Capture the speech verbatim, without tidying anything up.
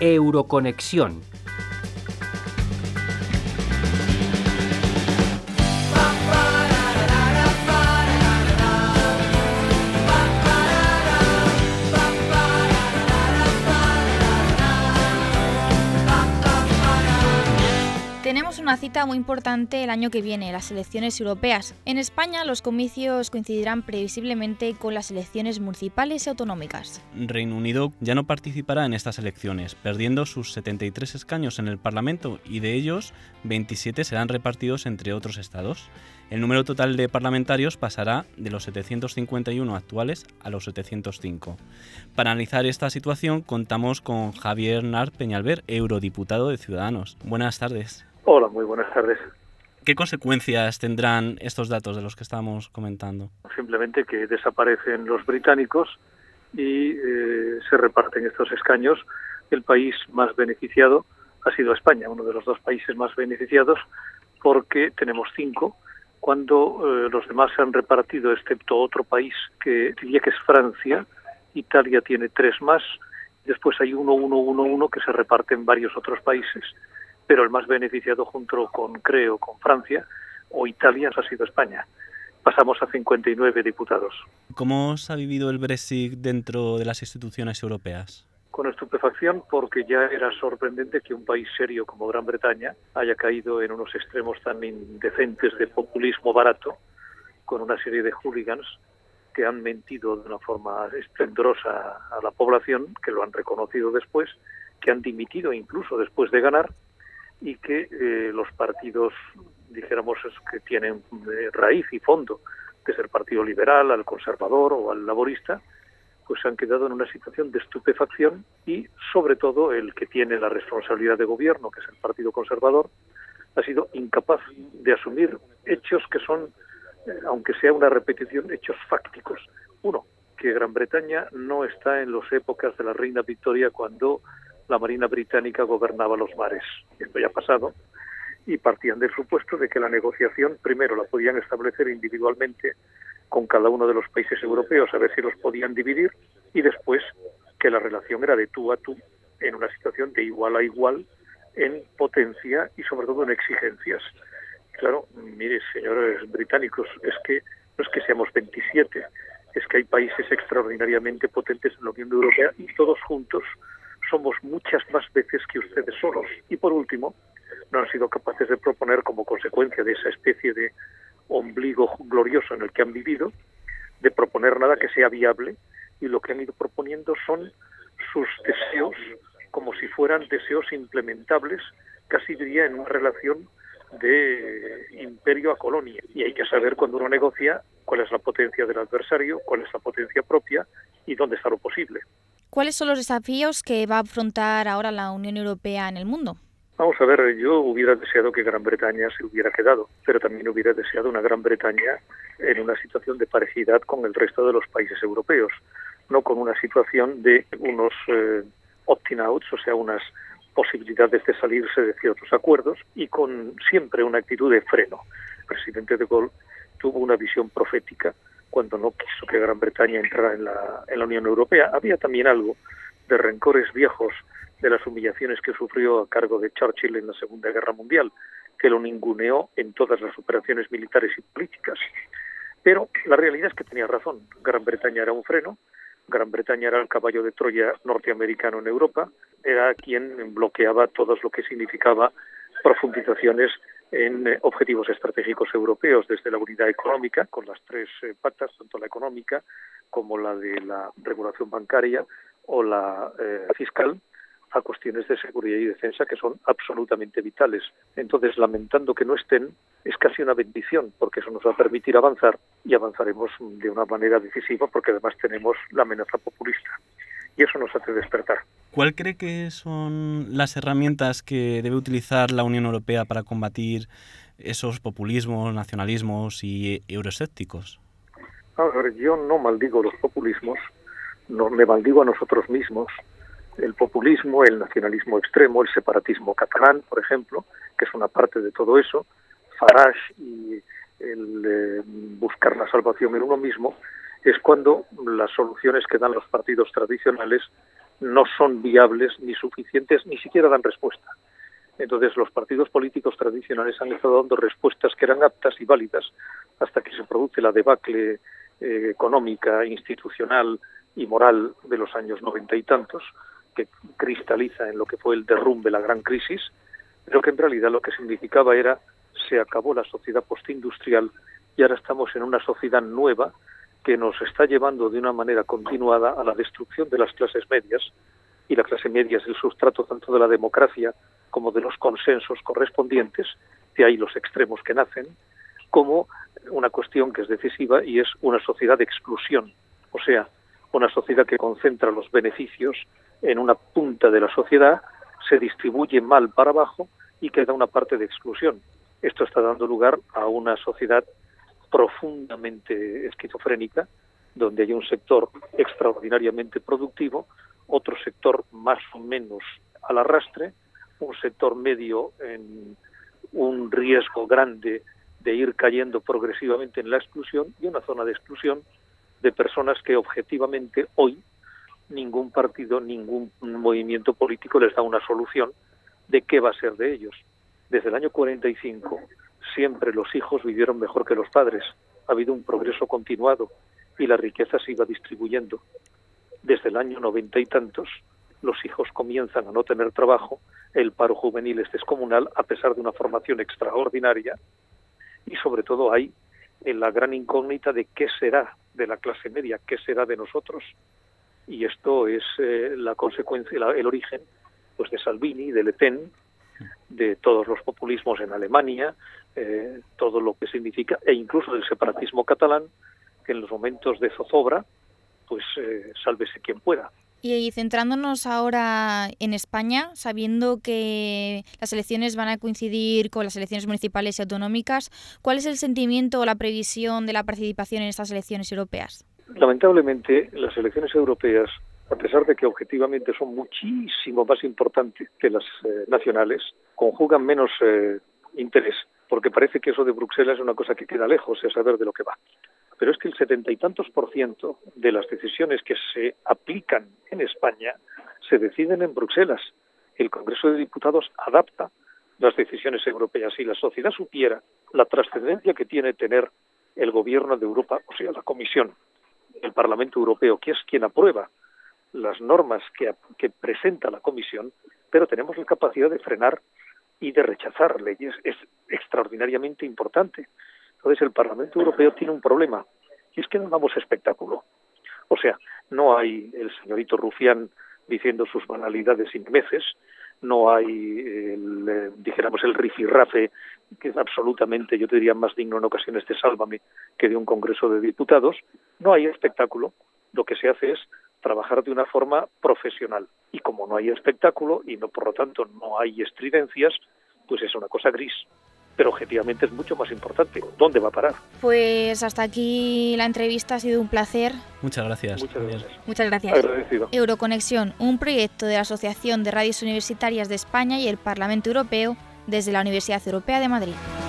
Euroconexión. Tenemos una cita muy importante el año que viene, las elecciones europeas. En España, los comicios coincidirán previsiblemente con las elecciones municipales y autonómicas. Reino Unido ya no participará en estas elecciones, perdiendo sus setenta y tres escaños en el Parlamento, y de ellos, veintisiete serán repartidos entre otros estados. El número total de parlamentarios pasará de los setecientos cincuenta y uno actuales a los setecientos cinco. Para analizar esta situación, contamos con Javier Nart Peñalver, eurodiputado de Ciudadanos. Buenas tardes. Hola, muy buenas tardes. ¿Qué consecuencias tendrán estos datos de los que estamos comentando? Simplemente que desaparecen los británicos y eh, se reparten estos escaños. El país más beneficiado ha sido España, uno de los dos países más beneficiados, porque tenemos cinco, cuando eh, los demás se han repartido, excepto otro país que diría que es Francia. Italia tiene tres más, después hay uno, uno, uno, uno que se reparte en varios otros países, pero el más beneficiado junto con, creo, con Francia o Italia ha sido España. Pasamos a cincuenta y nueve diputados. ¿Cómo se ha vivido el Brexit dentro de las instituciones europeas? Con estupefacción, porque ya era sorprendente que un país serio como Gran Bretaña haya caído en unos extremos tan indecentes de populismo barato, con una serie de hooligans que han mentido de una forma esplendorosa a la población, que lo han reconocido después, que han dimitido incluso después de ganar, y que eh, los partidos, dijéramos, que tienen eh, raíz y fondo, desde el Partido Liberal al Conservador o al Laborista, pues se han quedado en una situación de estupefacción, y sobre todo el que tiene la responsabilidad de gobierno, que es el Partido Conservador, ha sido incapaz de asumir hechos que son, eh, aunque sea una repetición, hechos fácticos. Uno, que Gran Bretaña no está en las épocas de la Reina Victoria, cuando la Marina Británica gobernaba los mares. Esto ya ha pasado, y partían del supuesto de que la negociación primero la podían establecer individualmente con cada uno de los países europeos, a ver si los podían dividir, y después que la relación era de tú a tú, en una situación de igual a igual en potencia y sobre todo en exigencias. Claro, mire, señores británicos, es que no es que seamos veintisiete, es que hay países extraordinariamente potentes en la Unión Europea, y todos juntos somos muchas más veces que ustedes solos. Y por último, no han sido capaces de proponer, como consecuencia de esa especie de ombligo glorioso en el que han vivido, de proponer nada que sea viable, y lo que han ido proponiendo son sus deseos, como si fueran deseos implementables, casi diría en una relación de imperio a colonia. Y hay que saber, cuando uno negocia, cuál es la potencia del adversario, cuál es la potencia propia y dónde está lo posible. ¿Cuáles son los desafíos que va a afrontar ahora la Unión Europea en el mundo? Vamos a ver, yo hubiera deseado que Gran Bretaña se hubiera quedado, pero también hubiera deseado una Gran Bretaña en una situación de paridad con el resto de los países europeos, no con una situación de unos eh, opting outs, o sea, unas posibilidades de salirse de ciertos acuerdos, y con siempre una actitud de freno. El presidente de Gaulle tuvo una visión profética cuando no quiso que Gran Bretaña entrara en la, en la Unión Europea. Había también algo de rencores viejos de las humillaciones que sufrió a cargo de Churchill en la Segunda Guerra Mundial, que lo ninguneó en todas las operaciones militares y políticas. Pero la realidad es que tenía razón. Gran Bretaña era un freno, Gran Bretaña era el caballo de Troya norteamericano en Europa, era quien bloqueaba todo lo que significaba profundizaciones en eh, objetivos estratégicos europeos, desde la unidad económica, con las tres eh, patas, tanto la económica como la de la regulación bancaria o la eh, fiscal, a cuestiones de seguridad y defensa que son absolutamente vitales. Entonces, lamentando que no estén, es casi una bendición, porque eso nos va a permitir avanzar, y avanzaremos de una manera decisiva, porque además tenemos la amenaza populista, y eso nos hace despertar. ¿Cuál cree que son las herramientas que debe utilizar la Unión Europea para combatir esos populismos, nacionalismos y euroescépticos? Vamos a ver, yo no maldigo los populismos, no me maldigo a nosotros mismos. El populismo, el nacionalismo extremo, el separatismo catalán, por ejemplo, que es una parte de todo eso, Farage y el eh, buscar la salvación en uno mismo, es cuando las soluciones que dan los partidos tradicionales no son viables ni suficientes, ni siquiera dan respuesta. Entonces los partidos políticos tradicionales han estado dando respuestas que eran aptas y válidas hasta que se produce la debacle eh, económica, institucional y moral de los años noventa y tantos, que cristaliza en lo que fue el derrumbe, la gran crisis, pero que en realidad lo que significaba era se acabó la sociedad postindustrial y ahora estamos en una sociedad nueva que nos está llevando de una manera continuada a la destrucción de las clases medias, y la clase media es el sustrato tanto de la democracia como de los consensos correspondientes, de ahí los extremos que nacen, como una cuestión que es decisiva y es una sociedad de exclusión, o sea, una sociedad que concentra los beneficios en una punta de la sociedad, se distribuye mal para abajo y queda una parte de exclusión. Esto está dando lugar a una sociedad profundamente esquizofrénica, donde hay un sector extraordinariamente productivo, otro sector más o menos al arrastre, un sector medio en un riesgo grande de ir cayendo progresivamente en la exclusión y una zona de exclusión de personas que objetivamente hoy ningún partido, ningún movimiento político les da una solución de qué va a ser de ellos. Desde el año cuarenta y cinco siempre los hijos vivieron mejor que los padres. Ha habido un progreso continuado y la riqueza se iba distribuyendo. Desde el año noventa y tantos los hijos comienzan a no tener trabajo, el paro juvenil es descomunal a pesar de una formación extraordinaria y sobre todo hay en la gran incógnita de qué será de la clase media, qué será de nosotros. Y esto es eh, la consecuencia, la, el origen pues de Salvini, de Le Pen, de todos los populismos en Alemania, eh, todo lo que significa, e incluso del separatismo catalán, que en los momentos de zozobra, pues eh, sálvese quien pueda. Y centrándonos ahora en España, sabiendo que las elecciones van a coincidir con las elecciones municipales y autonómicas, ¿cuál es el sentimiento o la previsión de la participación en estas elecciones europeas? Lamentablemente, las elecciones europeas, a pesar de que objetivamente son muchísimo más importantes que las eh, nacionales, conjugan menos eh, interés, porque parece que eso de Bruselas es una cosa que queda lejos, es saber de lo que va. Pero es que el setenta y tantos por ciento de las decisiones que se aplican en España se deciden en Bruselas. El Congreso de Diputados adapta las decisiones europeas. Si la sociedad supiera la trascendencia que tiene tener el gobierno de Europa, o sea, la Comisión, el Parlamento Europeo, que es quien aprueba las normas que, que presenta la Comisión, pero tenemos la capacidad de frenar y de rechazar leyes. Es extraordinariamente importante. Entonces el Parlamento Europeo tiene un problema, y es que no damos espectáculo. O sea, no hay el señorito Rufián diciendo sus banalidades inmeces, no hay, el, eh, dijéramos, el rifirrafe, que es absolutamente, yo te diría, más digno en ocasiones de Sálvame que de un Congreso de Diputados. No hay espectáculo, lo que se hace es trabajar de una forma profesional. Y como no hay espectáculo, y no por lo tanto no hay estridencias, pues es una cosa gris. Pero objetivamente es mucho más importante. ¿Dónde va a parar? Pues hasta aquí la entrevista, ha sido un placer. Muchas gracias. Muchas gracias. Muchas gracias. Agradecido. Euroconexión, un proyecto de la Asociación de Radios Universitarias de España y el Parlamento Europeo desde la Universidad Europea de Madrid.